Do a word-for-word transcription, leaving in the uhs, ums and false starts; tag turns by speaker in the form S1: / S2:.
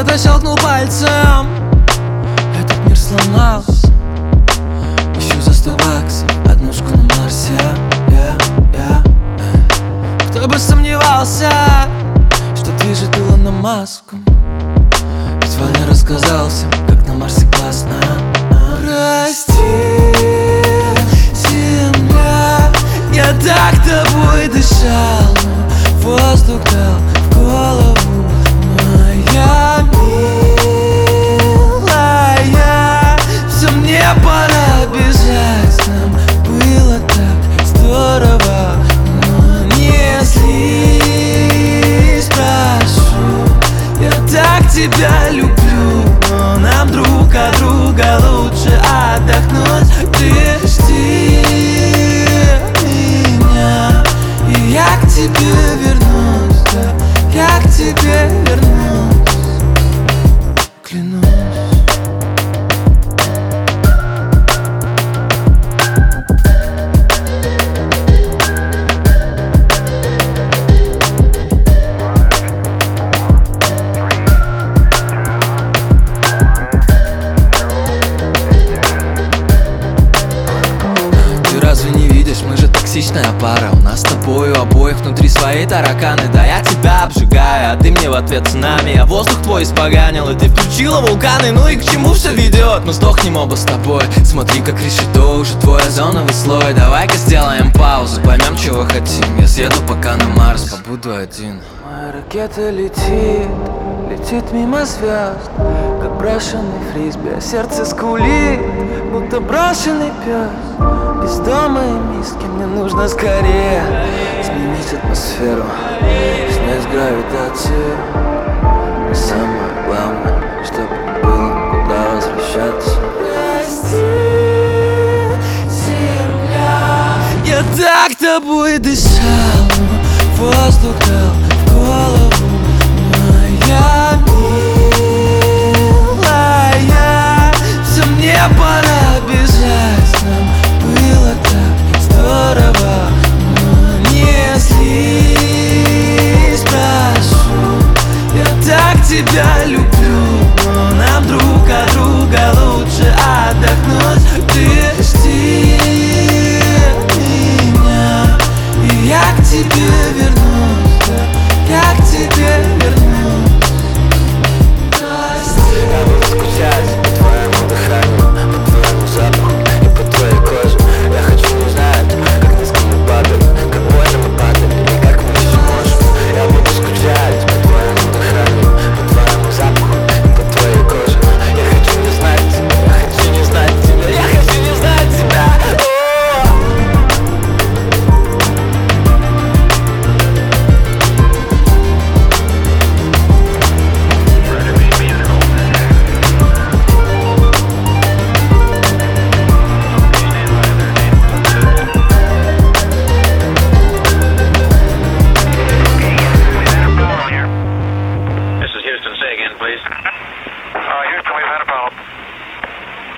S1: Кто-то щелкнул пальцем, этот мир сломался. Ищу за сто баксов однушку на Марсе, yeah, yeah. Кто бы сомневался, что ты же дуло на маску. Ведь Ваня рассказал всем, как на Марсе классно. Прости, земля, я так тобой дышал, но воздух дал в голову. Моя милая, все, мне пора бежать. Нам было так здорово, но не злись, прошу. Я так тебя люблю, но нам друг от друга лучше отдохнуть. Ты жди меня, и я к тебе вернусь, да, я к тебе вернусь, клянусь. Разве не видишь, мы же токсичная пара. У нас с тобой у обоих внутри свои тараканы. Да я тебя обжигаю, а ты мне в ответ цунами. А воздух твой испоганил, и ты включила вулканы. Ну и к чему все ведет? Мы сдохнем оба с тобой. Смотри, как решето уже твой озоновый слой. Давай-ка сделаем паузу, поймем, чего хотим. Я съеду пока на Марс, побуду один. Моя ракета летит, летит мимо звезд, как брошенный фрисби, а сердце скулит, будто брошенный пес. Без дома и миски мне нужно скорее сменить атмосферу, снять гравитацию. Но самое главное, чтобы было куда возвращаться. Прости, земля, я так тобой дышал, но воздух дал в голову. Моя милая, все, мне пора бежать. Нам было так здорово, но не злись, прошу. Я так тебя люблю.